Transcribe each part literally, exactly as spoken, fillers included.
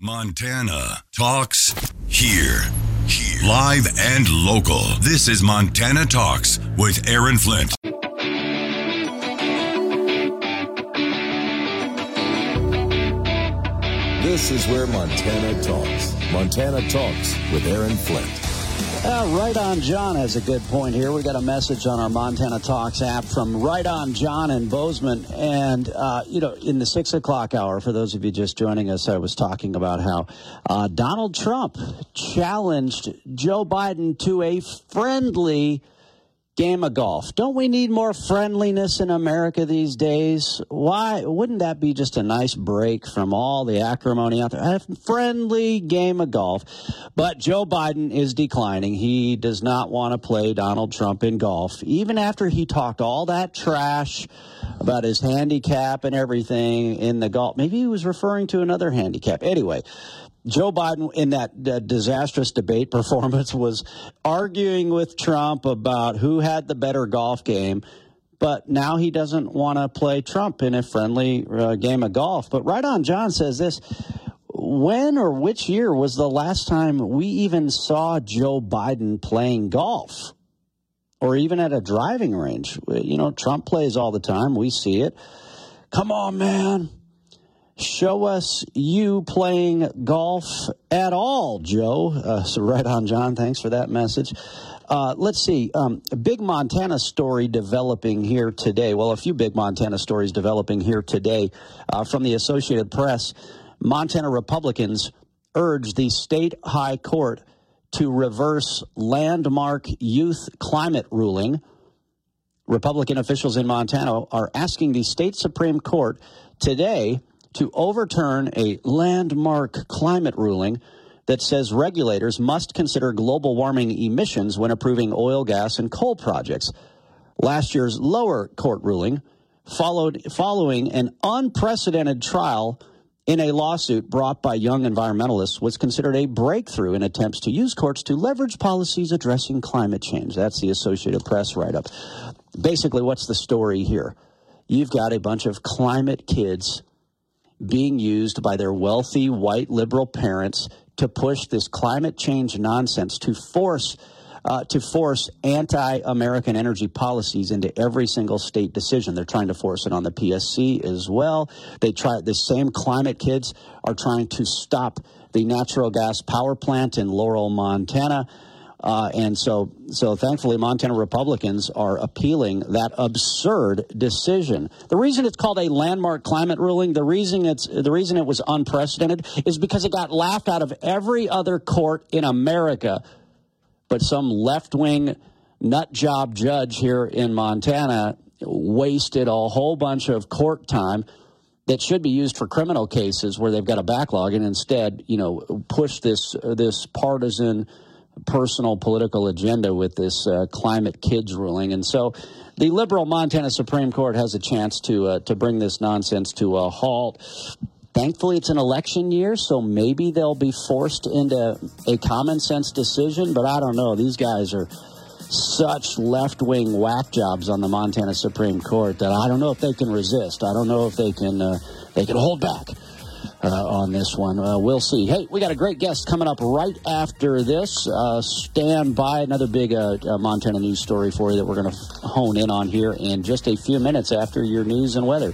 Montana Talks here. Here. Live and local. This is Montana Talks with Aaron Flint. This is where Montana talks. Montana Talks with Aaron Flint. Uh, Right On John has a good point here. We got a message on our Montana Talks app from Right On John in Bozeman. And, uh, you know, in the six o'clock hour, for those of you just joining us, I was talking about how uh, Donald Trump challenged Joe Biden to a friendly game of golf. Don't we need more friendliness in America these days? Why wouldn't that be just a nice break from all the acrimony out there? A friendly game of golf. But Joe Biden is declining. He does not want to play Donald Trump in golf, even after he talked all that trash about his handicap and everything in the golf. Maybe he was referring to another handicap. Anyway, Joe Biden, in that uh, disastrous debate performance, was arguing with Trump about who had the better golf game, but now he doesn't want to play Trump in a friendly uh, game of golf. But Right On John says this: when or which year was the last time we even saw Joe Biden playing golf, or even at a driving range? You know, Trump plays all the time. We see it. Come on, man. Show us you playing golf at all, Joe. Uh, so Right On John, thanks for that message. Uh, let's see, um, a big Montana story developing here today. Well, a few big Montana stories developing here today uh, from the Associated Press. Montana Republicans urge the state high court to reverse landmark youth climate ruling. Republican officials in Montana are asking the state Supreme Court today to overturn a landmark climate ruling that says regulators must consider global warming emissions when approving oil, gas, and coal projects. Last year's lower court ruling followed following an unprecedented trial in a lawsuit brought by young environmentalists was considered a breakthrough in attempts to use courts to leverage policies addressing climate change. That's the Associated Press write-up. Basically, what's the story here? You've got a bunch of climate kids being used by their wealthy white liberal parents to push this climate change nonsense, to force uh, to force anti-American energy policies into every single state decision. They're trying to force it on the P S C as well. They try the same climate kids are trying to stop the natural gas power plant in Laurel, Montana. Uh, and so, so thankfully, Montana Republicans are appealing that absurd decision. The reason it's called a landmark climate ruling, the reason it's the reason it was unprecedented, is because it got laughed out of every other court in America. But some left-wing nut job judge here in Montana wasted a whole bunch of court time that should be used for criminal cases where they've got a backlog, and instead, you know, push this uh, this partisan, personal political agenda with this uh, climate kids ruling. And so the liberal Montana Supreme Court has a chance to uh, to bring this nonsense to a halt. Thankfully, it's an election year, so maybe they'll be forced into a common sense decision. But I don't know. These guys are such left-wing whack jobs on the Montana Supreme Court that I don't know if they can resist. I don't know if they can uh, they can hold back Uh, on this one. Uh, we'll see. Hey, we got a great guest coming up right after this. Uh, stand by. Another big uh, uh, Montana news story for you that we're going to f- hone in on here in just a few minutes after your news and weather.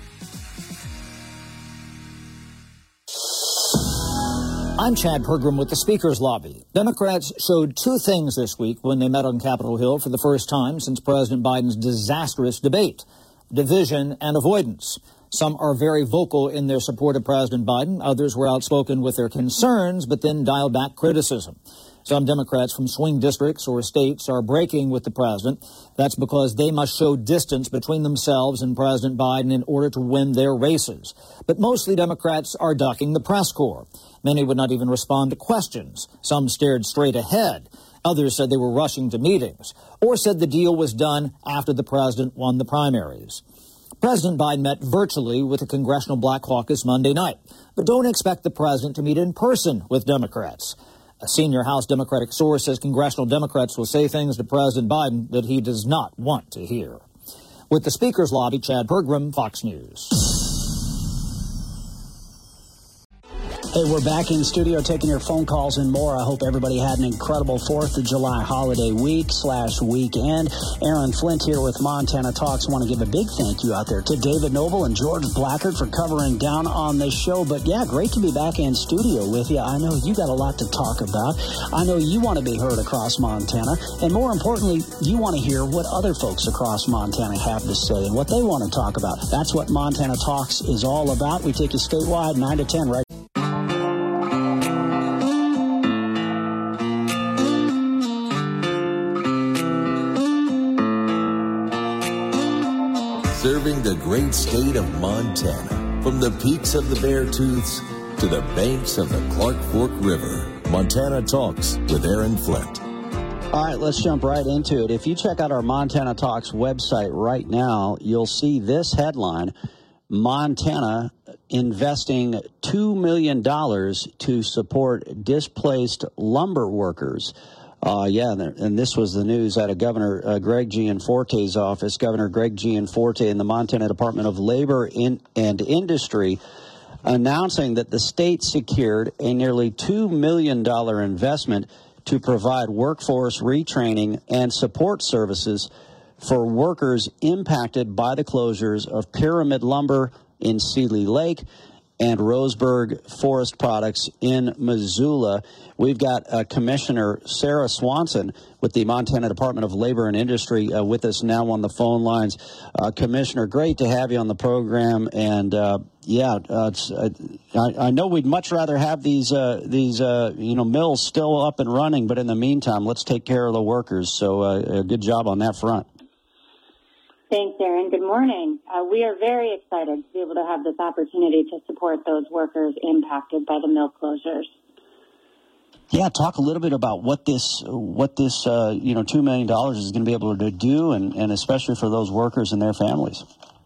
I'm Chad Pergram with the Speaker's Lobby. Democrats showed two things this week when they met on Capitol Hill for the first time since President Biden's disastrous debate: division and avoidance. Some are very vocal in their support of President Biden. Others were outspoken with their concerns, but then dialed back criticism. Some Democrats from swing districts or states are breaking with the president. That's because they must show distance between themselves and President Biden in order to win their races. But mostly Democrats are ducking the press corps. Many would not even respond to questions. Some stared straight ahead. Others said they were rushing to meetings, or said the deal was done after the president won the primaries. President Biden met virtually with the Congressional Black Caucus Monday night, but don't expect the president to meet in person with Democrats. A senior House Democratic source says congressional Democrats will say things to President Biden that he does not want to hear. With the Speaker's Lobby, Chad Pergram, Fox News. Hey, we're back in studio taking your phone calls and more. I hope everybody had an incredible fourth of July holiday week slash weekend. Aaron Flint here with Montana Talks. Want to give a big thank you out there to David Noble and George Blackard for covering down on this show. But yeah, great to be back in studio with you. I know you got a lot to talk about. I know you want to be heard across Montana. And more importantly, you want to hear what other folks across Montana have to say and what they want to talk about. That's what Montana Talks is all about. We take you statewide, nine to ten, right? Serving the great state of Montana, from the peaks of the Beartooths to the banks of the Clark Fork River. Montana Talks with Aaron Flint. All right, let's jump right into it. If you check out our Montana Talks website right now, you'll see this headline: Montana investing two million dollars to support displaced lumber workers. Uh, yeah, and this was the news out of Governor uh, Greg Gianforte's office. Governor Greg Gianforte and the Montana Department of Labor in, and Industry announcing that the state secured a nearly two million dollars investment to provide workforce retraining and support services for workers impacted by the closures of Pyramid Lumber in Seeley Lake and Roseburg Forest Products in Missoula. We've got uh, Commissioner Sarah Swanson with the Montana Department of Labor and Industry uh, with us now on the phone lines. Uh, Commissioner, great to have you on the program. And uh, yeah, uh, it's, uh, I, I know we'd much rather have these uh, these uh, you know mills still up and running, but in the meantime, let's take care of the workers. So uh, a good job on that front. Thanks, Aaron. Good morning. Uh, we are very excited to be able to have this opportunity to support those workers impacted by the mill closures. Yeah, talk a little bit about what this, what this, uh, you know, two million dollars is going to be able to do, and, and especially for those workers and their families.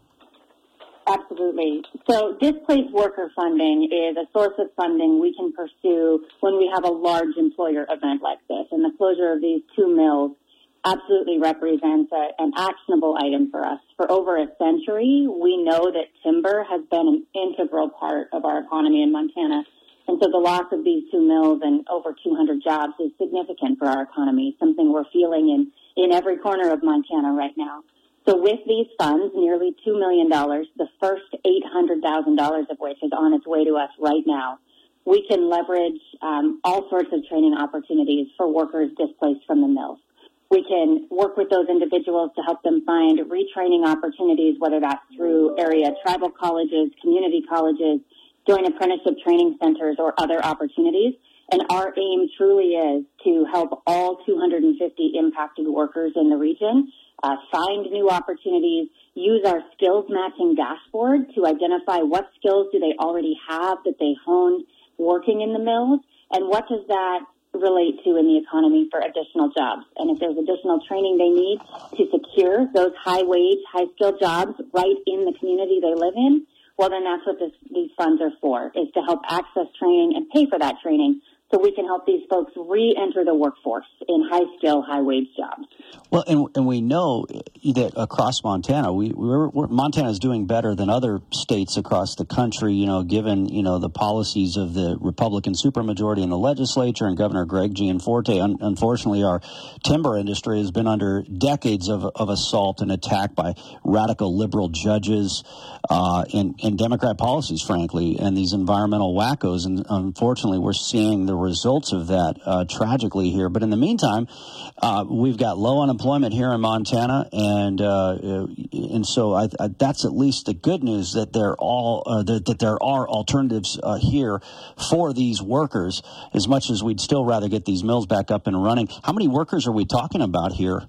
Absolutely. So displaced worker funding is a source of funding we can pursue when we have a large employer event like this, and the closure of these two mills absolutely represents a, an actionable item for us. For over a century, we know that timber has been an integral part of our economy in Montana. And so the loss of these two mills and over two hundred jobs is significant for our economy, something we're feeling in, in every corner of Montana right now. So with these funds, nearly two million dollars, the first eight hundred thousand dollars of which is on its way to us right now, we can leverage um, all sorts of training opportunities for workers displaced from the mills. We can work with those individuals to help them find retraining opportunities, whether that's through area tribal colleges, community colleges, joint apprenticeship training centers, or other opportunities. And our aim truly is to help all two hundred fifty impacted workers in the region uh, find new opportunities, use our skills matching dashboard to identify what skills do they already have that they honed working in the mills, and what does that relate to in the economy for additional jobs. And if there's additional training they need to secure those high-wage, high-skilled jobs right in the community they live in, well, then that's what this, these funds are for, is to help access training and pay for that training so we can help these folks re-enter the workforce in high-skill, high-wage jobs. Well, and and we know that across Montana, we we're, we're, Montana is doing better than other states across the country. You know, given you know the policies of the Republican supermajority in the legislature and Governor Greg Gianforte. Un- unfortunately, our timber industry has been under decades of of assault and attack by radical liberal judges uh, and and Democrat policies, frankly, and these environmental wackos. And unfortunately, we're seeing the results of that uh, tragically here. But in the meantime, uh, we've got low unemployment here in Montana, and uh, and so I, I, that's at least the good news that there all uh, that, that there are alternatives uh, here for these workers. As much as we'd still rather get these mills back up and running, how many workers are we talking about here?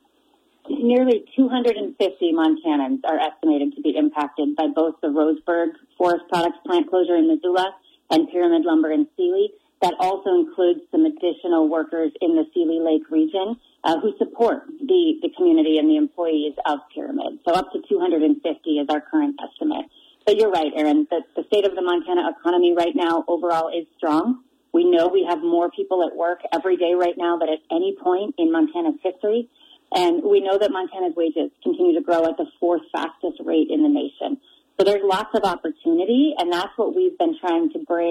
Nearly two hundred fifty Montanans are estimated to be impacted by both the Roseburg Forest Products plant closure in Missoula and Pyramid Lumber in Seeley. That also includes some additional workers in the Seeley Lake region uh, who support the, the community and the employees of Pyramid. So up to two hundred fifty is our current estimate. But you're right, Aaron, the, the state of the Montana economy right now overall is strong. We know we have more people at work every day right now than at any point in Montana's history. And we know that Montana's wages continue to grow at the fourth fastest rate in the nation. So there's lots of opportunity, and that's what we've been trying to bring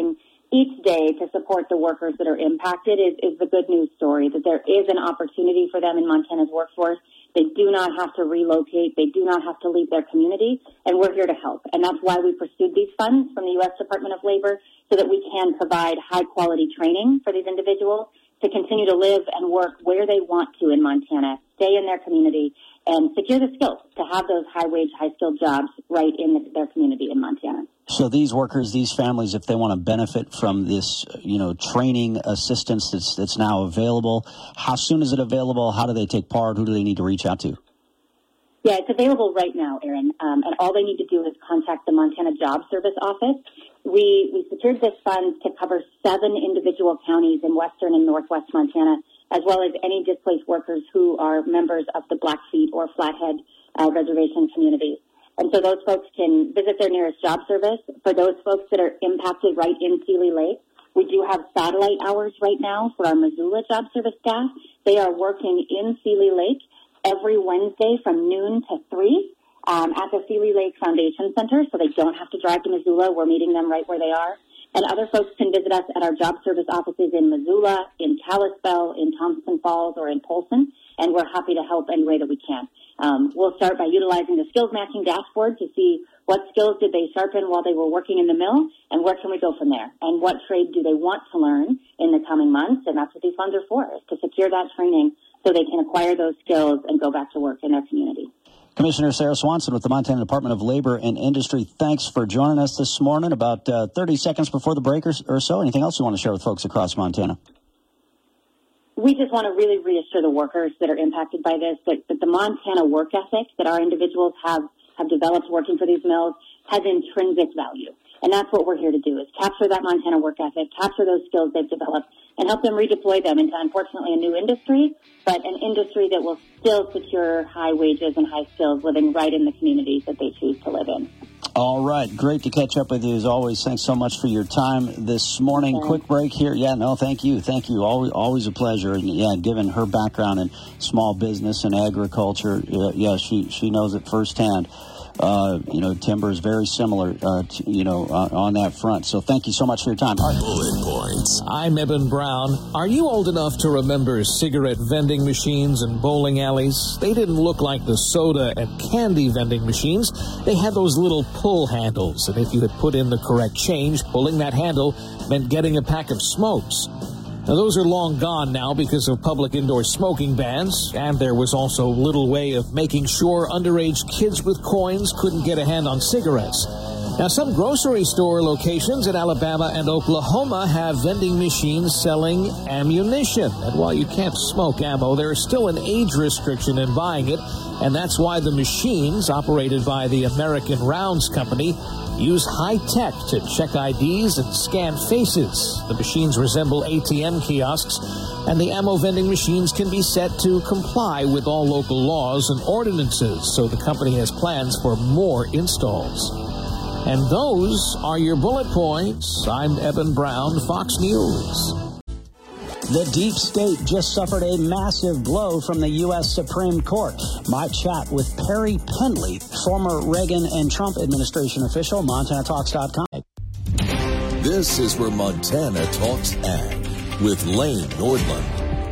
each day to support the workers that are impacted is, is the good news story, that there is an opportunity for them in Montana's workforce. They do not have to relocate. They do not have to leave their community, and we're here to help. And that's why we pursued these funds from the U S Department of Labor, so that we can provide high-quality training for these individuals to continue to live and work where they want to in Montana, stay in their community, and secure the skills to have those high-wage, high-skilled jobs right in the, their community in Montana. So these workers, these families, if they want to benefit from this, you know, training assistance that's, that's now available, how soon is it available? How do they take part? Who do they need to reach out to? Yeah, it's available right now, Aaron, um, and all they need to do is contact the Montana Job Service Office. We, we secured this fund to cover seven individual counties in western and northwest Montana, as well as any displaced workers who are members of the Blackfeet or Flathead uh, reservation communities. And so those folks can visit their nearest job service. For those folks that are impacted right in Seeley Lake, we do have satellite hours right now for our Missoula Job Service staff. They are working in Seeley Lake every Wednesday from noon to three um, at the Seeley Lake Foundation Center, so they don't have to drive to Missoula. We're meeting them right where they are. And other folks can visit us at our job service offices in Missoula, in Kalispell, in Thompson Falls, or in Polson, and we're happy to help any way that we can. Um, we'll start by utilizing the skills matching dashboard to see what skills did they sharpen while they were working in the mill, and where can we go from there? And what trade do they want to learn in the coming months? And that's what these funds are for, is to secure that training so they can acquire those skills and go back to work in their community. Commissioner Sarah Swanson with the Montana Department of Labor and Industry, thanks for joining us this morning. About uh, thirty seconds before the break or, or so, anything else you want to share with folks across Montana? We just want to really reassure the workers that are impacted by this that, that the Montana work ethic that our individuals have, have developed working for these mills has intrinsic value. And that's what we're here to do, is capture that Montana work ethic, capture those skills they've developed, and help them redeploy them into, unfortunately, a new industry, but an industry that will still secure high wages and high skills living right in the communities that they choose to live in. All right. Great to catch up with you as always. Thanks so much for your time this morning. Okay. Quick break here. Yeah, no, thank you. Thank you. Always, always a pleasure. And yeah, given her background in small business and agriculture, yeah, yeah she, she knows it firsthand. Uh, you know, timber is very similar, uh, to, you know, uh, on that front. So thank you so much for your time. Bullet points. I'm Eben Brown. Are you old enough to remember cigarette vending machines and bowling alleys? They didn't look like the soda and candy vending machines. They had those little pull handles, and if you had put in the correct change, pulling that handle meant getting a pack of smokes. Now, those are long gone now because of public indoor smoking bans, and there was also little way of making sure underage kids with coins couldn't get a hand on cigarettes. Now, some grocery store locations in Alabama and Oklahoma have vending machines selling ammunition. And while you can't smoke ammo, there is still an age restriction in buying it, and that's why the machines, operated by the American Rounds Company, use high-tech to check I Ds and scan faces. The machines resemble A T M kiosks, and the ammo vending machines can be set to comply with all local laws and ordinances, so the company has plans for more installs. And those are your bullet points. I'm Eben Brown, Fox News. The deep state just suffered a massive blow from the U S Supreme Court. My chat with Perry Pendley, former Reagan and Trump administration official, Montana Talks dot com. This is where Montana Talks Ag with Lane Nordlund.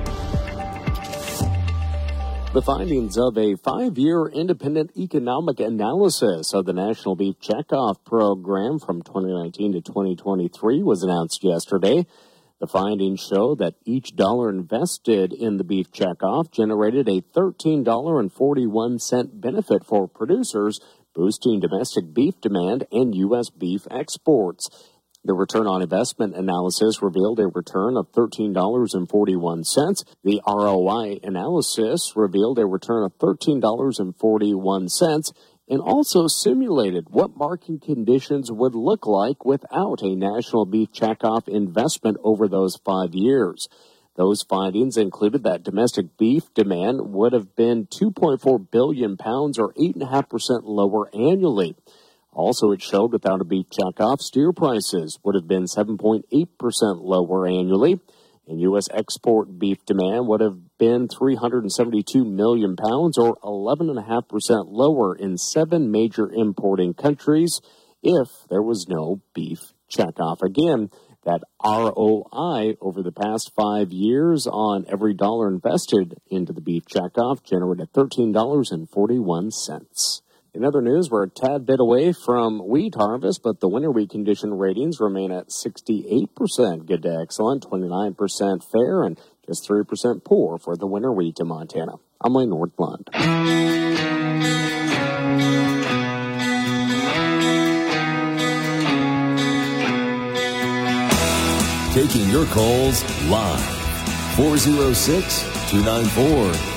The findings of a five-year independent economic analysis of the National Beef Checkoff Program from twenty nineteen to twenty twenty-three was announced yesterday. The findings show that each dollar invested in the beef checkoff generated a thirteen dollars and forty-one cents benefit for producers, boosting domestic beef demand and U S beef exports. The return on investment analysis revealed a return of thirteen dollars and forty-one cents. The R O I analysis revealed a return of thirteen dollars and forty-one cents. And also simulated what market conditions would look like without a national beef checkoff investment over those five years. Those findings included that domestic beef demand would have been two point four billion pounds or eight point five percent lower annually. Also, it showed without a beef checkoff, steer prices would have been seven point eight percent lower annually. And U S export beef demand would have been three hundred seventy-two million pounds or eleven point five percent lower in seven major importing countries if there was no beef checkoff. Again, That R O I over the past five years on every dollar invested into the beef checkoff generated thirteen dollars and forty-one cents. In other news, we're a tad bit away from wheat harvest, but the winter wheat condition ratings remain at sixty-eight percent good to excellent, twenty-nine percent fair, and just three percent poor for the winter wheat in Montana. I'm Lane Nordlund. Taking your calls live. four oh six, two nine four,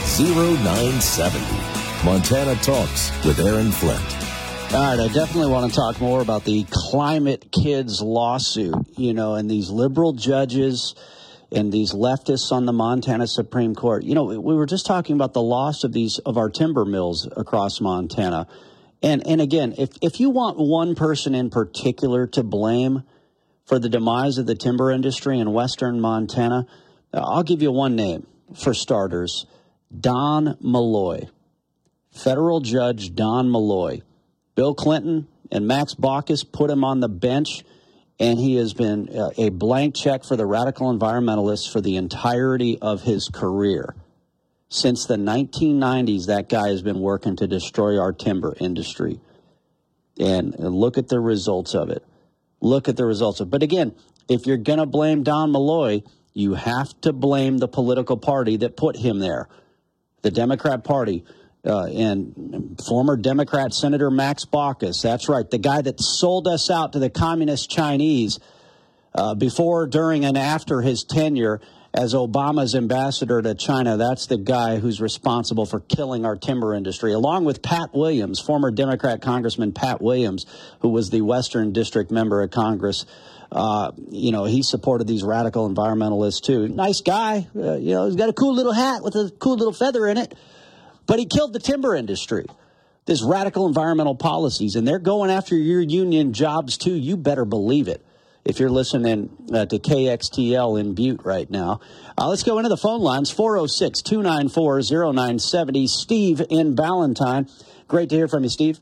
oh nine seven oh. Montana Talks with Aaron Flint. All right, I definitely want to talk more about the Climate Kids lawsuit, you know, and these liberal judges and these leftists on the Montana Supreme Court. You know, we were just talking about the loss of these of our timber mills across Montana. And and again, if if you want one person in particular to blame for the demise of the timber industry in western Montana, I'll give you one name for starters, Don Malloy. Federal Judge Don Malloy. Bill Clinton and Max Baucus put him on the bench, and he has been uh, a blank check for the radical environmentalists for the entirety of his career. Since the nineteen nineties, that guy has been working to destroy our timber industry. And, and look at the results of it. Look at the results of it. But again, if you're going to blame Don Malloy, you have to blame the political party that put him there, the Democrat Party. Uh, and former Democrat Senator Max Baucus, that's right, the guy that sold us out to the communist Chinese uh, before, during, and after his tenure as Obama's ambassador to China. That's the guy who's responsible for killing our timber industry, along with Pat Williams, former Democrat Congressman Pat Williams, who was the Western District member of Congress. Uh, you know, he supported these radical environmentalists, too. Nice guy. Uh, you know, he's got a cool little hat with a cool little feather in it. But he killed the timber industry, this radical environmental policies, and they're going after your union jobs, too. You better believe it if you're listening uh, to K X T L in Butte right now. Uh, let's go into the phone lines, four oh six, two nine four, oh nine seven oh. Steve in Ballantyne. Great to hear from you, Steve.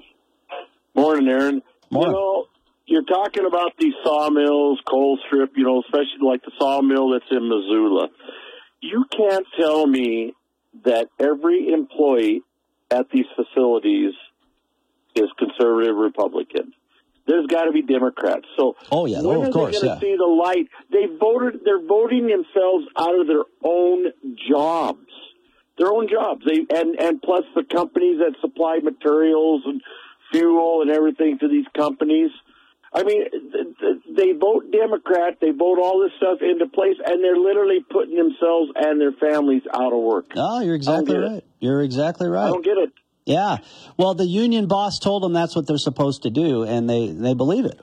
Morning, Aaron. Morning. You know, you're talking about these sawmills, coal strip, you know, especially like the sawmill that's in Missoula. You can't tell me that every employee at these facilities is conservative Republican. There's got to be Democrats. So oh yeah, when oh, of are course, they going yeah. to see the light? They voted. They're voting themselves out of their own jobs, their own jobs. They and and plus the companies that supply materials and fuel and everything to these companies. I mean, they vote Democrat, they vote all this stuff into place, and they're literally putting themselves and their families out of work. Oh, you're exactly right. It. You're exactly right. I don't get it. Yeah. Well, the union boss told them that's what they're supposed to do, and they, they believe it.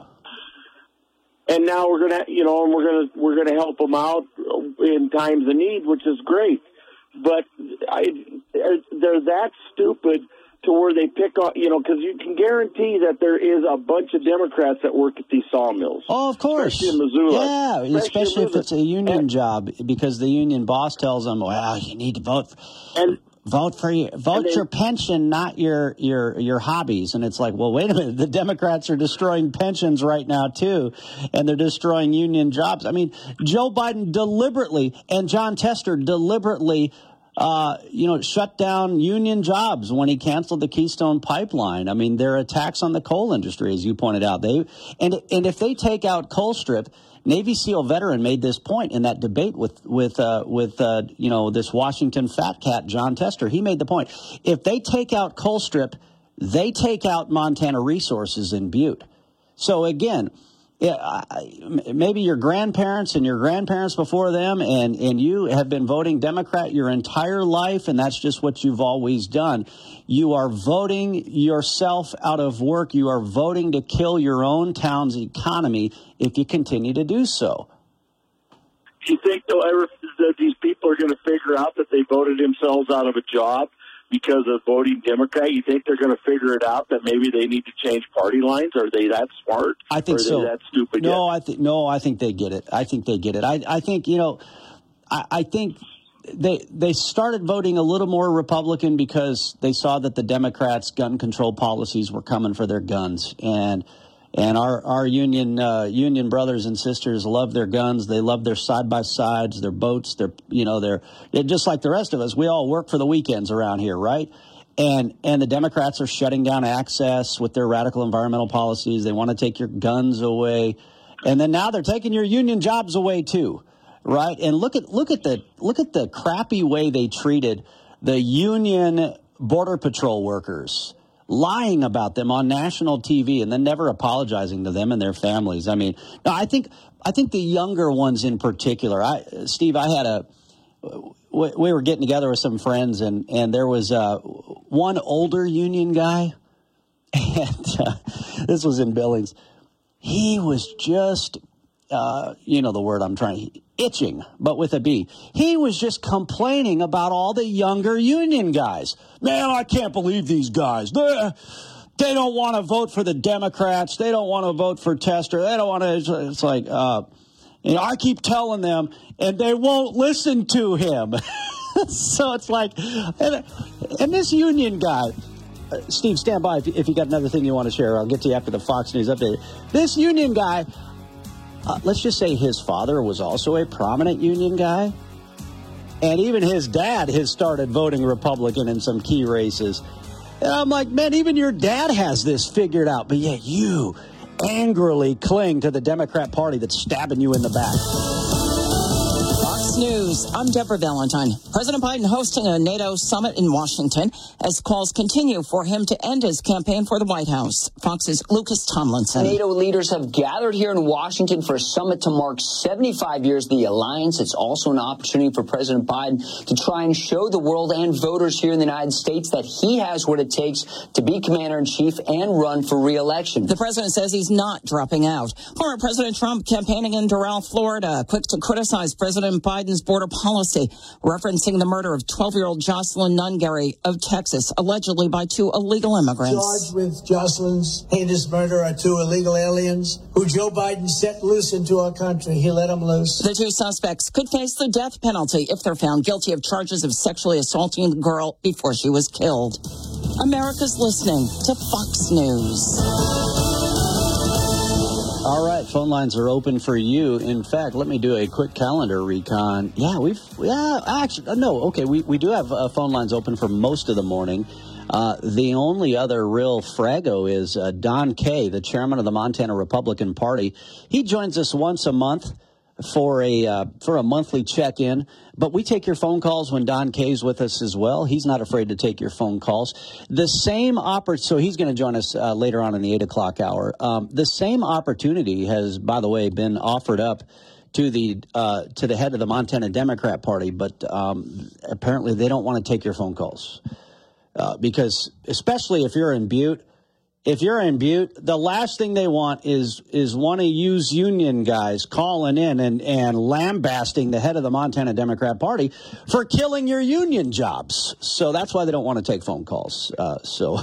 And now we're gonna, you know, and we're gonna we're gonna help them out in times of need, which is great. But I, they're that stupid to where they pick on, you know, because you can guarantee that there is a bunch of Democrats that work at these sawmills. Oh, of course. Especially in Missoula. Yeah, especially, especially if it's a union and, job, because the union boss tells them, well, you need to vote for, and, vote for your, vote they, your pension, not your, your, your hobbies. And it's like, well, wait a minute. The Democrats are destroying pensions right now, too, and they're destroying union jobs. I mean, Joe Biden deliberately and John Tester deliberately Uh, you know, shut down union jobs when he canceled the Keystone Pipeline. I mean, there are attacks on the coal industry, as you pointed out. They and and if they take out Colstrip, Navy SEAL veteran made this point in that debate with with uh, with uh, you know this Washington fat cat John Tester. He made the point: if they take out Colstrip, they take out Montana resources in Butte. So again. Yeah, maybe your grandparents and your grandparents before them and, and you have been voting Democrat your entire life, and that's just what you've always done. You are voting yourself out of work. You are voting to kill your own town's economy if you continue to do so. Do you think they'll ever, that these people are going to figure out that they voted themselves out of a job because of voting Democrat? You think they're going to figure it out that maybe they need to change party lines? Are they that smart? I think or are so. They that stupid? No, yet? I think no. I think they get it. I think they get it. I, I think you know. I, I think they they started voting a little more Republican because they saw that the Democrats' gun control policies were coming for their guns, and And our, our union uh, union brothers and sisters love their guns. They love their side-by-sides, their boats. Their, you know, they're, they're just like the rest of us. We all work for the weekends around here, right? And and the Democrats are shutting down access with their radical environmental policies. They want to take your guns away. And then now they're taking your union jobs away, too, right? And look at look at the look at the crappy way they treated the union Border Patrol workers, lying about them on national T V and then never apologizing to them and their families. I mean, no, I think I think the younger ones in particular. I, Steve, I had a we were getting together with some friends, and and there was uh, one older union guy, and uh, this was in Billings. He was just, uh, you know, the word I'm trying, itching, but with a B. He was just complaining about all the younger union guys. Man, I can't believe these guys. They're, they don't want to vote for the Democrats. They don't want to vote for Tester. They don't want to. It's like, uh, you know, I keep telling them, and they won't listen to him. So it's like, and, and this union guy, uh, Steve, stand by if, if you got another thing you want to share. I'll get to you after the Fox News update. This union guy, uh, let's just say his father was also a prominent union guy. And even his dad has started voting Republican in some key races. And I'm like, man, even your dad has this figured out. But yet you angrily cling to the Democrat Party that's stabbing you in the back. Fox News, I'm Deborah Valentine. President Biden hosting a NATO summit in Washington as calls continue for him to end his campaign for the White House. Fox's Lucas Tomlinson. NATO leaders have gathered here in Washington for a summit to mark seventy-five years of the alliance. It's also an opportunity for President Biden to try and show the world and voters here in the United States that he has what it takes to be commander-in-chief and run for re-election. The president says he's not dropping out. Former President Trump campaigning in Doral, Florida, quick to criticize President Biden's border policy, referencing the murder of twelve-year-old Jocelyn Nungary of Texas, allegedly by two illegal immigrants. Charged with Jocelyn's heinous murder are two illegal aliens who Joe Biden set loose into our country. He let them loose. The two suspects could face the death penalty if they're found guilty of charges of sexually assaulting the girl before she was killed. America's listening to Fox News. All right, phone lines are open for you. In fact, let me do a quick calendar recon. Yeah, we've, yeah, actually, no, okay, we, we do have uh, phone lines open for most of the morning. Uh, the only other real frago is uh, Don Kay, the chairman of the Montana Republican Party. He joins us once a month for a uh, for a monthly check-in, but we take your phone calls when Don Kay's with us as well. He's not afraid to take your phone calls. The same oppor- so he's going to join us uh, later on in the eight o'clock hour. Um, the same opportunity has, by the way, been offered up to the uh, to the head of the Montana Democrat Party, but um, apparently they don't want to take your phone calls uh, because, especially if you're in Butte. If you're in Butte, the last thing they want is is one of you's union guys calling in and, and lambasting the head of the Montana Democrat Party for killing your union jobs. So that's why they don't want to take phone calls. Uh, so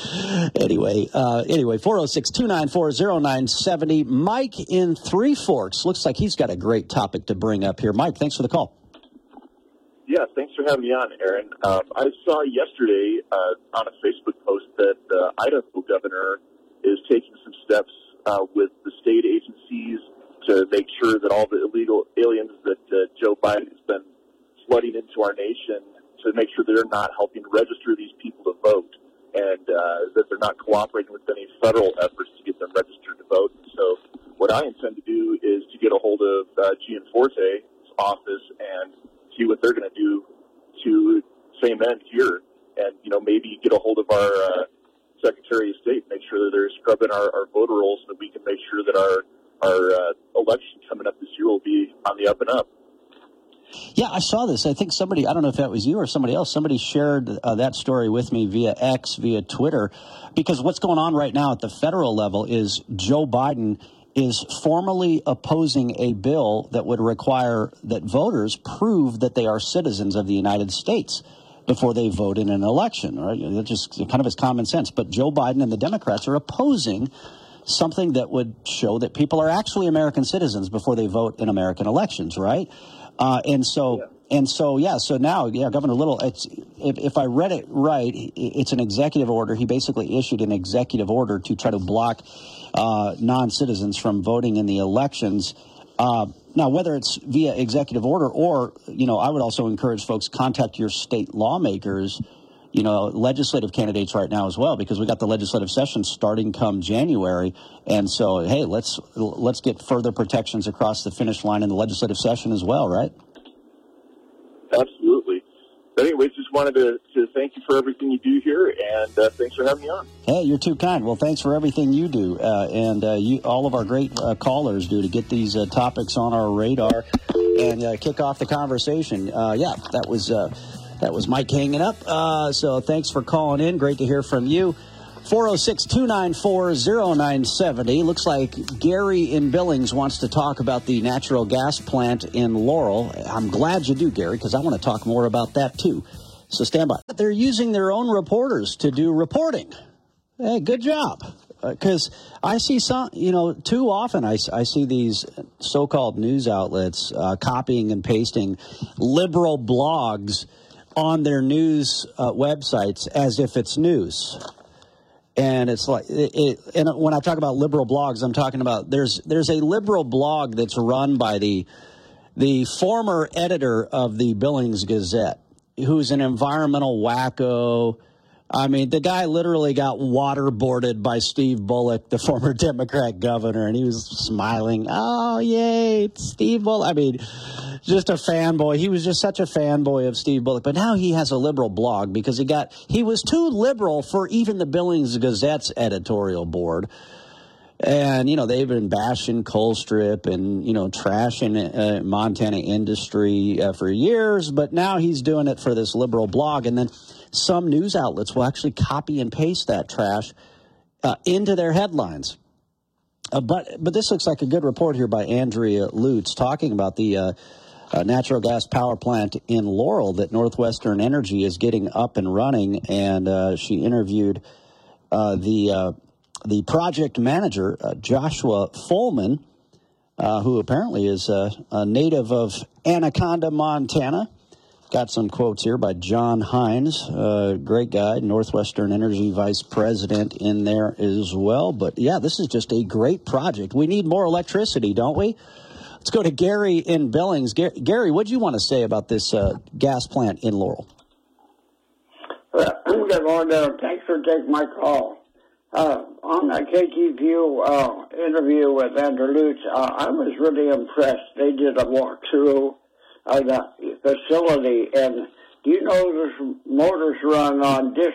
anyway, uh, anyway, four oh six, two nine four, oh nine seven oh. Mike in Three Forks looks like he's got a great topic to bring up here. Mike, thanks for the call. Yeah, thanks for having me on, Aaron. Um, I saw yesterday uh, on a Facebook post that the Idaho governor is taking some steps uh, with the state agencies to make sure that all the illegal aliens that uh, Joe Biden has been flooding into our nation, to make sure they're not helping register these people to vote, and uh, that they're not cooperating with any federal efforts to get them registered to vote. And so what I intend to do is to get a hold of uh, Gianforte's office and see what they're going to do to same end here, and you know maybe get a hold of our uh, Secretary of State, make sure that they're scrubbing our, our voter rolls so that we can make sure that our our uh, election coming up this year will be on the up and up. Yeah, I saw this. I think somebody, I don't know if that was you or somebody else, somebody shared uh, that story with me via X, via Twitter, because what's going on right now at the federal level is Joe Biden is formally opposing a bill that would require that voters prove that they are citizens of the United States before they vote in an election, right? That's just kind of as common sense. But Joe Biden and the Democrats are opposing something that would show that people are actually American citizens before they vote in American elections, right? Uh, and so, yeah. and so, yeah, so now, yeah, Governor Little, it's, if, if I read it right, it's an executive order. He basically issued an executive order to try to block uh, non-citizens from voting in the elections. Uh, now, whether it's via executive order or, you know, I would also encourage folks contact your state lawmakers, you know, legislative candidates right now as well, because we got the legislative session starting come January. And so, hey, let's let's get further protections across the finish line in the legislative session as well, right? Absolutely. But anyways, just wanted to, to thank you for everything you do here, and uh, thanks for having me on. Hey, you're too kind. Well, thanks for everything you do, uh, and uh, you, all of our great uh, callers do to get these uh, topics on our radar and uh, kick off the conversation. Uh, yeah, that was uh, that was Mike hanging up. Uh, so thanks for calling in. Great to hear from you. four oh six, two nine four, oh nine seven oh. Looks like Gary in Billings wants to talk about the natural gas plant in Laurel. I'm glad you do, Gary, because I want to talk more about that, too. So stand by. They're using their own reporters to do reporting. Hey, good job. Because uh, I see some, you know, too often I, I see these so-called news outlets uh, copying and pasting liberal blogs on their news uh, websites as if it's news. And it's like, it, it, and when I talk about liberal blogs, I'm talking about there's there's a liberal blog that's run by the the former editor of the Billings Gazette, who's an environmental wacko. I mean, the guy literally got waterboarded by Steve Bullock, the former Democrat governor, and he was smiling. Oh, yay, Steve Bullock. I mean, just a fanboy. He was just such a fanboy of Steve Bullock. But now he has a liberal blog because he got he was too liberal for even the Billings Gazette's editorial board. And, you know, they've been bashing Colstrip and, you know, trashing uh, Montana industry uh, for years. But now he's doing it for this liberal blog. And then some news outlets will actually copy and paste that trash uh, into their headlines. Uh, but but this looks like a good report here by Andrea Lutz talking about the uh, uh, natural gas power plant in Laurel that Northwestern Energy is getting up and running. And uh, she interviewed uh, the uh, the project manager, uh, Joshua Folman, uh, who apparently is uh, a native of Anaconda, Montana. Got some quotes here by John Hines, uh, great guy, Northwestern Energy vice president in there as well. But, yeah, this is just a great project. We need more electricity, don't we? Let's go to Gary in Billings. Gary, what do you want to say about this uh, gas plant in Laurel? Uh, good morning. Thanks for taking my call. Uh, on the K T V U uh, interview with Andrew Lutz, uh, I was really impressed. They did a walkthrough of the facility, and do you know there's motors run on dish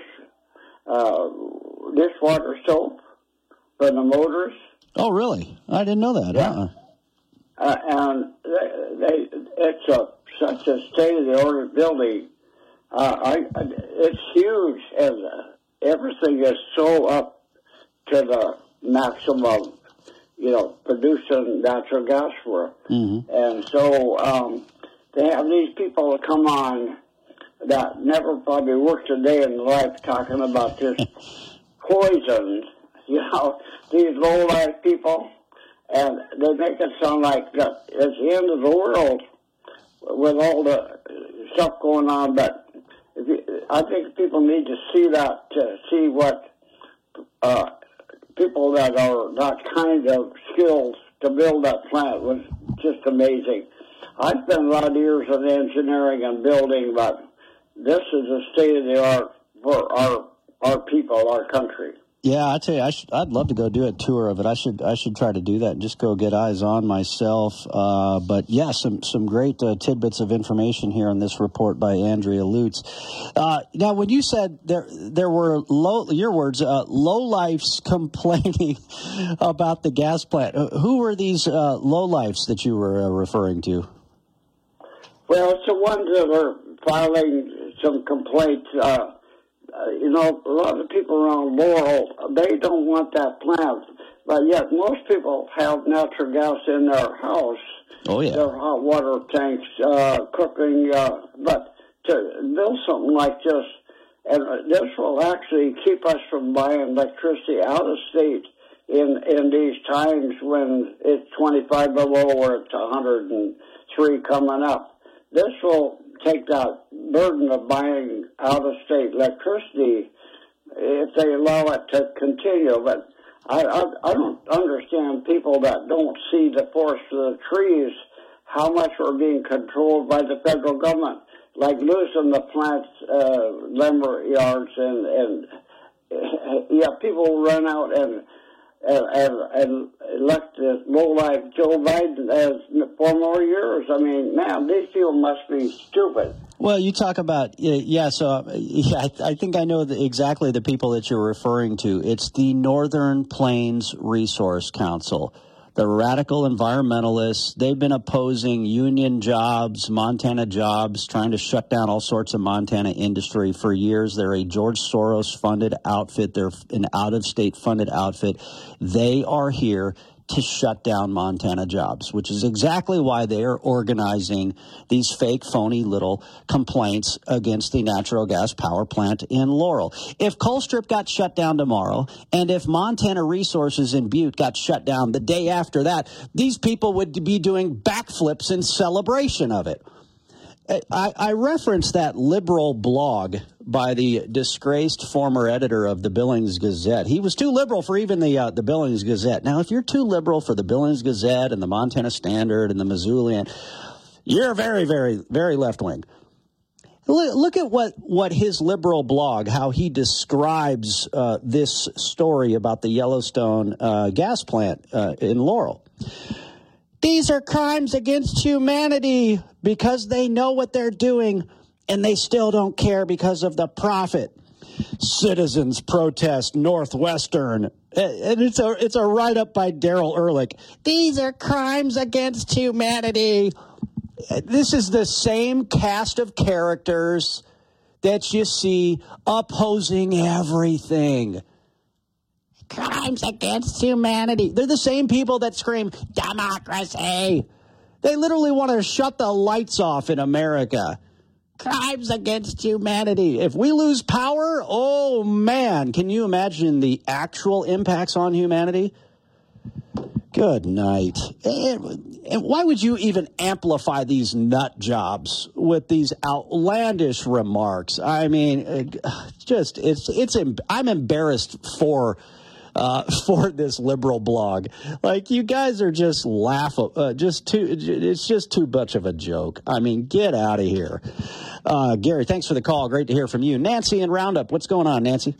uh, dishwater soap for the motors? Oh, really? I didn't know that. Yeah. Uh-uh. Uh, and they, they, it's a, such a state-of-the-art building. Uh, I, it's huge, and uh, everything is so up to the maximum, you know, producing natural gas for. Mm-hmm. And so um, they have these people that come on that never probably worked a day in their life talking about this poison, you know, these low-life people, and they make it sound like that it's the end of the world with all the stuff going on, but if you, I think people need to see that to see what uh, people that are that kind of skills to build that plant was just amazing. I spent a lot of years in engineering and building, but this is a state of the art for our our people, our country. Yeah, I tell you, I should, I'd love to go do a tour of it. I should I should try to do that and just go get eyes on myself. Uh, but yeah, some some great uh, tidbits of information here on this report by Andrea Lutz. Uh, now, when you said there there were low, your words, uh, lowlifes complaining about the gas plant, who were these uh, lowlifes that you were uh, referring to? Well, it's the ones that are filing some complaints. Uh, Uh, you know, a lot of people around Laurel, they don't want that plant, but yet most people have natural gas in their house. Oh, yeah. Their hot water tanks, uh, cooking, uh, but to build something like this, and this will actually keep us from buying electricity out of state in, in these times when it's twenty-five below or it's one hundred three coming up. This will take that burden of buying out-of-state electricity if they allow it to continue. But I, I, I don't understand people that don't see the forest of the trees, how much we're being controlled by the federal government, like losing the plants, uh, lumber yards, and, and yeah, people run out and and, and, and elect this lowlife Joe Biden as four more years. I mean, man, these people must be stupid. Well, you talk about, yeah, so yeah, I, I think I know the, exactly the people that you're referring to. It's the Northern Plains Resource Council, the radical environmentalists. They've been opposing union jobs, Montana jobs, trying to shut down all sorts of Montana industry for years. They're a George Soros-funded outfit. They're an out-of-state funded outfit. They are here to shut down Montana jobs, which is exactly why they are organizing these fake, phony little complaints against the natural gas power plant in Laurel. If Colstrip got shut down tomorrow, and if Montana Resources in Butte got shut down the day after that, these people would be doing backflips in celebration of it. I, I referenced that liberal blog by the disgraced former editor of the Billings Gazette. He was too liberal for even the uh, the Billings Gazette. Now, if you're too liberal for the Billings Gazette and the Montana Standard and the Missoulian, you're very, very, very left-wing. Look, look at what, what his liberal blog, how he describes uh, this story about the Yellowstone uh, gas plant uh, in Laurel. These are crimes against humanity because they know what they're doing and they still don't care because of the profit. Citizens protest Northwestern. And it's a, it's a write-up by Daryl Ehrlich. These are crimes against humanity. This is the same cast of characters that you see opposing everything. Crimes against humanity. They're the same people that scream, democracy. They literally want to shut the lights off in America. Crimes against humanity. If we lose power, oh, man, can you imagine the actual impacts on humanity? Good night. And, and why would you even amplify these nut jobs with these outlandish remarks? I mean, just, it's, it's, I'm embarrassed for Uh, for this liberal blog. Like, you guys are just laugh, uh, just too, it's just too much of a joke. I mean, get out of here. Uh, Gary, thanks for the call. Great to hear from you. Nancy in Roundup. What's going on, Nancy?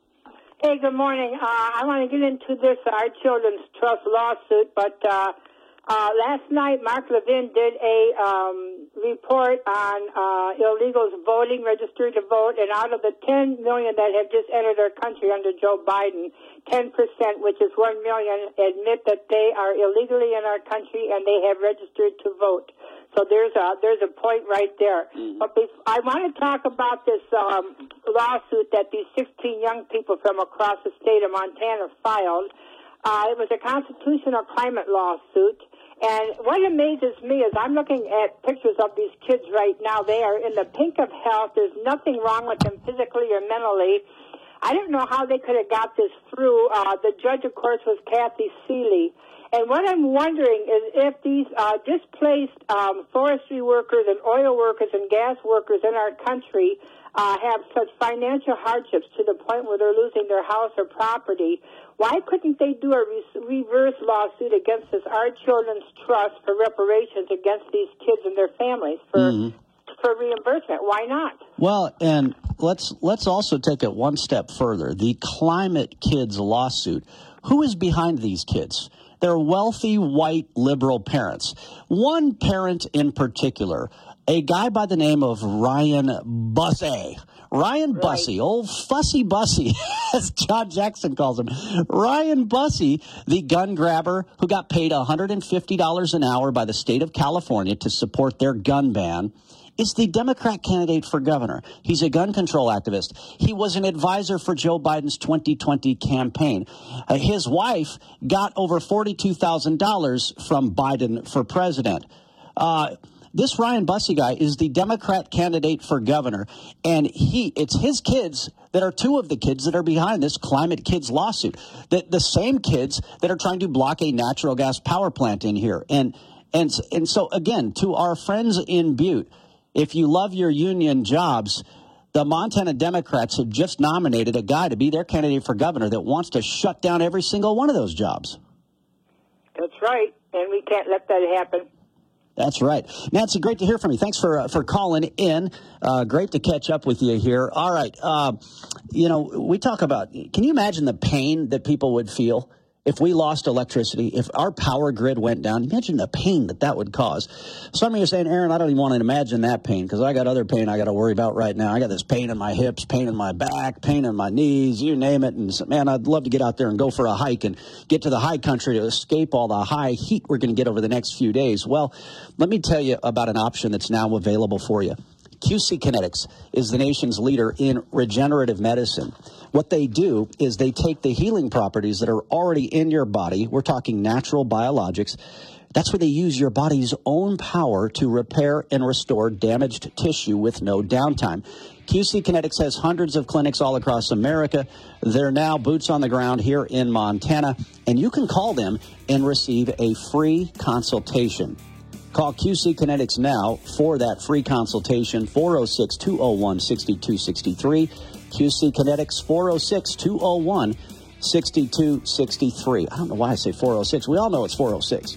Hey, good morning. Uh, I want to get into this Our Children's Trust lawsuit, but uh, uh, last night Mark Levin did a um, report on uh, illegals voting, registered to vote, and out of the ten million that have just entered our country under Joe Biden, ten percent, which is one million, admit that they are illegally in our country and they have registered to vote. So there's a there's a point right there. Mm-hmm. But bef- I want to talk about this um, lawsuit that these sixteen young people from across the state of Montana filed. Uh, it was a constitutional climate lawsuit. And what amazes me is I'm looking at pictures of these kids right now. They are in the pink of health. There's nothing wrong with them physically or mentally. I don't know how they could have got this through. Uh, the judge, of course, was Kathy Seeley. And what I'm wondering is if these uh, displaced um, forestry workers and oil workers and gas workers in our country uh, have such financial hardships to the point where they're losing their house or property, why couldn't they do a re- reverse lawsuit against this Our Children's Trust for reparations against these kids and their families for mm-hmm. for reimbursement? Why not? Well, and let's let's also take it one step further. The Climate Kids lawsuit. Who is behind these kids? They're wealthy, white, liberal parents. One parent in particular, a guy by the name of Ryan Bussey. Ryan right. Bussey, old fussy Bussey, as John Jackson calls him. Ryan Bussey, the gun grabber who got paid one hundred fifty dollars an hour by the state of California to support their gun ban, is the Democrat candidate for governor. He's a gun control activist. He was an advisor for Joe Biden's twenty twenty campaign. Uh, his wife got over forty-two thousand dollars from Biden for president. Uh, this Ryan Bussey guy is the Democrat candidate for governor, and he it's his kids that are two of the kids that are behind this Climate Kids lawsuit. The, the same kids that are trying to block a natural gas power plant in here. And, and, and so, again, to our friends in Butte, if you love your union jobs, The Montana Democrats have just nominated a guy to be their candidate for governor that wants to shut down every single one of those jobs. That's right, and we can't let that happen. That's right. Nancy, great to hear from you. Thanks for uh, for calling in. Uh, great to catch up with you here. All right. Uh, you know, we talk about, can you imagine the pain that people would feel if we lost electricity, if our power grid went down? Imagine the pain that that would cause. Some of you are saying, Aaron, I don't even want to imagine that pain because I got other pain I got to worry about right now. I got this pain in my hips, pain in my back, pain in my knees, you name it. And man, I'd love to get out there and go for a hike and get to the high country to escape all the high heat we're going to get over the next few days. Well, let me tell you about an option that's now available for you. Q C Kinetics is the nation's leader in regenerative medicine. What they do is they take the healing properties that are already in your body. We're talking natural biologics. That's where they use your body's own power to repair and restore damaged tissue with no downtime. Q C Kinetics has hundreds of clinics all across America. They're now boots on the ground here in Montana, and you can call them and receive a free consultation. Call Q C Kinetics now for that free consultation, four oh six, two oh one, six two six three. Q C Kinetics, four oh six, two oh one, six two six three. I don't know why I say four oh six. We all know it's four oh six.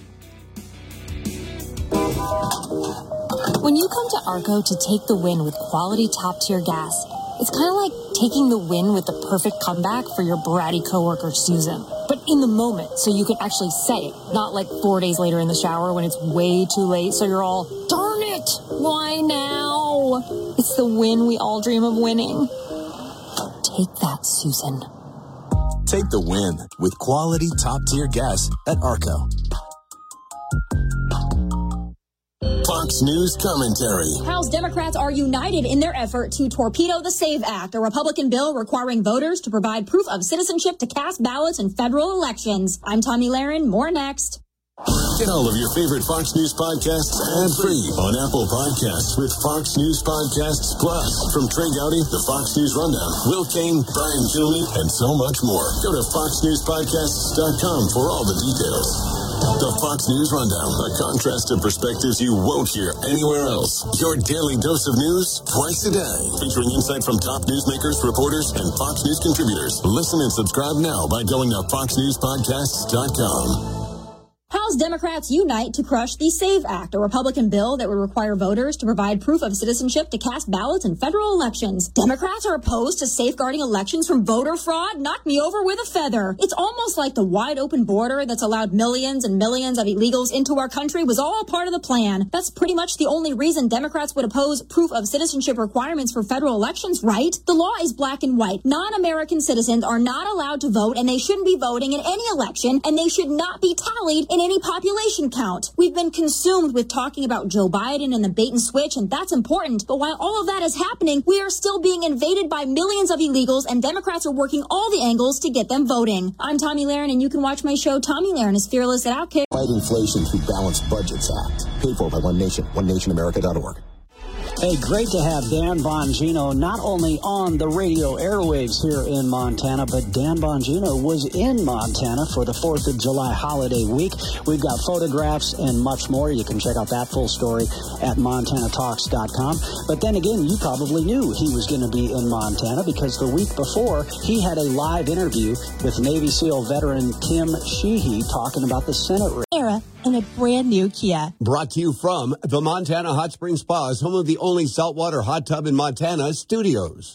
When you come to Arco to take the win with quality top-tier gas, it's kind of like taking the win with the perfect comeback for your bratty coworker, Susan. But in the moment, so you can actually say it, not like four days later in the shower when it's way too late, so you're all, darn it, why now? It's the win we all dream of winning. Take that, Susan. Take the win with quality top-tier gas at Arco. Fox News commentary. House Democrats are united in their effort to torpedo the SAVE Act, a Republican bill requiring voters to provide proof of citizenship to cast ballots in federal elections. I'm Tommy Lahren. More next. Get all of your favorite Fox News podcasts ad-free on Apple Podcasts with Fox News Podcasts Plus. From Trey Gowdy, the Fox News Rundown, Will Kane, Brian Kilmeade, and so much more. Go to fox news podcasts dot com for all the details. The Fox News Rundown, a contrast of perspectives you won't hear anywhere else. Your daily dose of news twice a day. Featuring insight from top newsmakers, reporters, and Fox News contributors. Listen and subscribe now by going to fox news podcasts dot com. House Democrats unite to crush the SAVE Act, a Republican bill that would require voters to provide proof of citizenship to cast ballots in federal elections. Democrats are opposed to safeguarding elections from voter fraud. Knock me over with a feather. It's almost like the wide open border that's allowed millions and millions of illegals into our country was all part of the plan. That's pretty much the only reason Democrats would oppose proof of citizenship requirements for federal elections, right? The law is black and white. Non-American citizens are not allowed to vote, and they shouldn't be voting in any election, and they should not be tallied in any population count. We've been consumed with talking about Joe Biden and the bait and switch, and that's important. But while all of that is happening, we are still being invaded by millions of illegals, and Democrats are working all the angles to get them voting. I'm Tommy Lahren, and you can watch my show, Tommy Lahren is Fearless at Outkick. Fight Inflation Through Balanced Budgets Act. Paid for by One Nation, one nation america dot org. Hey, great to have Dan Bongino not only on the radio airwaves here in Montana, but Dan Bongino was in Montana for the fourth of July holiday week. We've got photographs and much more. You can check out that full story at montana talks dot com. But then again, you probably knew he was going to be in Montana because the week before, he had a live interview with Navy SEAL veteran Kim Sheehy talking about the Senate race. Era and a brand new Kia. Brought to you from the Montana Hot Spring Spas, home of the only saltwater hot tub in Montana, Studios.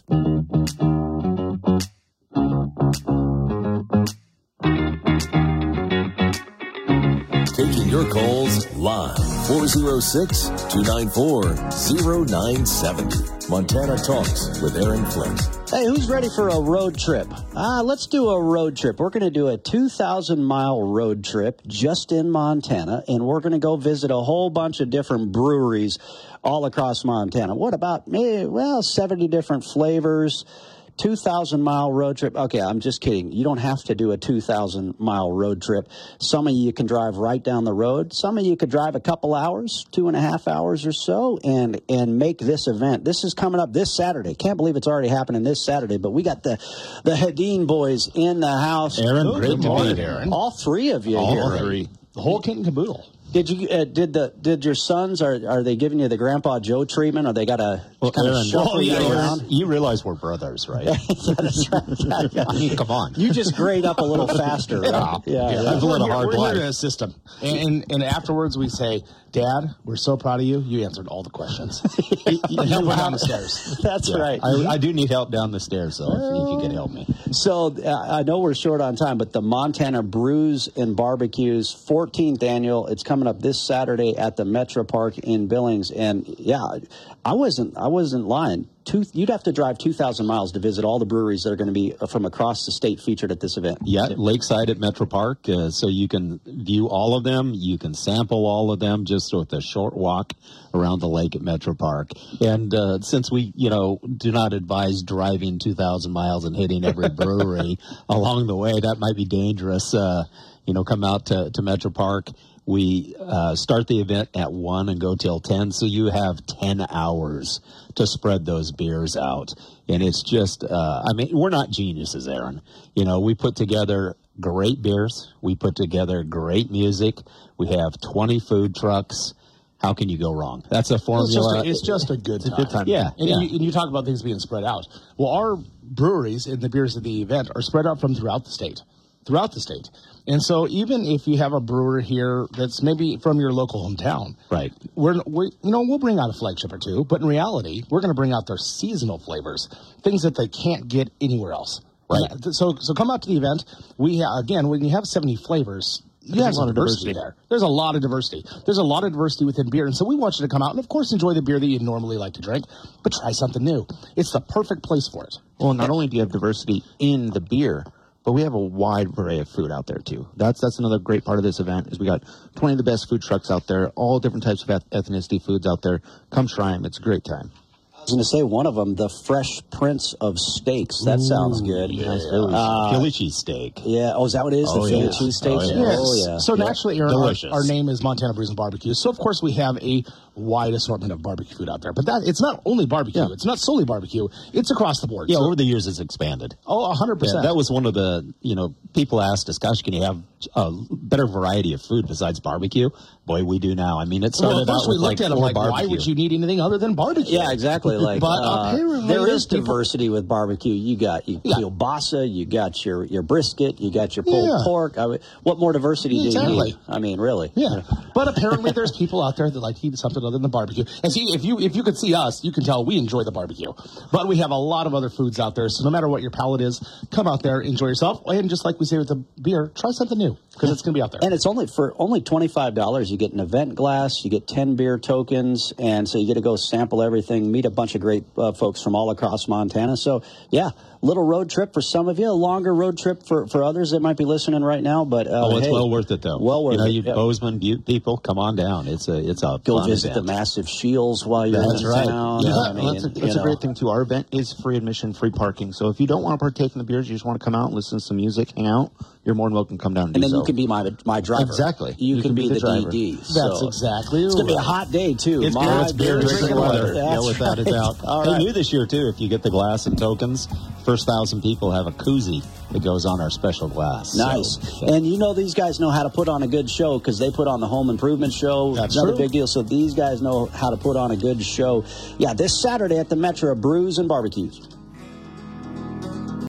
Taking your calls live. four oh six, two nine four, oh nine seven oh. Montana Talks with Aaron Flint. Hey, who's ready for a road trip? Ah, let's do a road trip. We're going to do a two thousand mile road trip just in Montana, and we're going to go visit a whole bunch of different breweries all across Montana. What about, well, seventy different flavors. two thousand mile road trip. Okay, I'm just kidding. You don't have to do a two thousand mile road trip. Some of you can drive right down the road. Some of you could drive a couple hours, two and a half hours or so, and and make this event. This is coming up this Saturday. Can't believe it's already happening this Saturday, but we got the, the Hedin boys in the house. Aaron, Ooh, great to morning. be here. All three of you All here. All three. The whole kit and caboodle. Did you uh, did the did your sons are are they giving you the Grandpa Joe treatment, or they got to well, kind Aaron, of shuffle well, you yeah, around? You realize we're brothers, right? That's right. I mean, come on. You just grade up a little faster, right? Yeah, yeah, yeah. yeah. I've led a hard we're life. here to assist them, and, and and afterwards we say, Dad, we're so proud of you. You answered all the questions. you, you help me down the stairs. That's Yeah. right. I, I do need help down the stairs, though, if, if you could help me. So uh, I know we're short on time, but the Montana Brews and Barbecues fourteenth annual, it's coming up this Saturday at the Metro Park in Billings. And yeah, I wasn't I wasn't lying. Two, you'd have to drive two thousand miles to visit all the breweries that are going to be from across the state featured at this event. Yeah, Lakeside at Metro Park, uh, so you can view all of them. You can sample all of them just with a short walk around the lake at Metro Park. And uh, since we, you know, do not advise driving two thousand miles and hitting every brewery along the way, that might be dangerous. Uh, you know, come out to, to Metro Park. We uh, start the event at one and go till ten, so you have ten hours to spread those beers out. And it's just, uh, I mean, we're not geniuses, Aaron. You know, we put together great beers. We put together great music. We have twenty food trucks. How can you go wrong? That's a formula. It's just a, it's just a good It's a time. good time. Yeah, And, yeah. You, and you talk about things being spread out. Well, our breweries and the beers at the event are spread out from throughout the state. Throughout the state. And so even if you have a brewer here that's maybe from your local hometown, right? We're, we you know, we'll bring out a flagship or two, but in reality, we're going to bring out their seasonal flavors, things that they can't get anywhere else. Right. So so come out to the event. We ha- again, when you have seventy flavors, you have some diversity there. There's a lot of diversity. There's a lot of diversity within beer, and so we want you to come out and, of course, enjoy the beer that you normally like to drink, but try something new. It's the perfect place for it. Well, not only do you have diversity in the beer, but we have a wide array of food out there, too. That's that's another great part of this event is we got twenty of the best food trucks out there, all different types of eth- ethnicity foods out there. Come try them. It's a great time. I was going to say one of them, the Fresh Prince of Steaks. That sounds good. Yeah. Uh, Philly cheesesteak. Yeah. Oh, is that what it is? Oh, the Philly yeah. cheesesteaks? Oh, yeah. Yes. Oh, yeah. So Yeah. naturally, Aaron, our, Delicious. our name is Montana Brews and Barbecue. So, of course, we have a wide assortment of barbecue food out there. But that it's not only barbecue. Yeah. It's not solely barbecue. It's across the board. Yeah, So- over the years it's expanded. oh, one hundred percent. Yeah, that was one of the, you know, people asked us, gosh, can you have a better variety of food besides barbecue? Boy, we do now. I mean, it well, started at first out we with looked like at them four like, why barbecue. would you need anything other than barbecue? Yeah, exactly. Like, but uh, apparently there there's is people- diversity with barbecue. You got you Yeah. kielbasa, you got your, your brisket, you got your pulled Yeah. pork. I mean, what more diversity do Exactly. you need? I mean, really. Yeah, but apparently there's people out there that like to eat something other than barbecue. And see, if you if you could see us, you can tell we enjoy the barbecue. But we have a lot of other foods out there, so no matter what your palate is, come out there, enjoy yourself, and just like we say with the beer, try something new because it's going to be out there. And it's only for only twenty-five dollars. You get an event glass, you get ten beer tokens, and so you get to go sample everything, meet a bunch of great uh, folks from all across Montana. So, yeah, little road trip for some of you, a longer road trip for, for others that might be listening right now. But uh, Oh, it's hey, well worth it, though. Well worth you know, it. You Yep. Bozeman, Butte people, come on down. It's a it's a Go fun visit event. the massive Shields while you're That's in right. town. Yeah, I mean, Well, that's a, you that's a know. great thing, too. Our event is free admission, free parking. So if you don't want to partake in the beers, you just want to come out and listen to some music, hang out, you're more than welcome to come down and, And do then so. you can be my my driver. Exactly. You, You can, can be, be the, the driver. D D. That's so. exactly It's going to be a right. hot day, too. It's My beer, it's beer, beer, drinking drinking weather. That's Yeah, without right. a doubt. All Hey, right. new this year, too, if you get the glass and tokens, first thousand people have a koozie that goes on our special glass. So, Nice. yeah. And you know these guys know how to put on a good show because they put on the Home Improvement Show. That's Another true. big deal. So these guys know how to put on a good show. Yeah, this Saturday at the Metro Brews and Barbecues.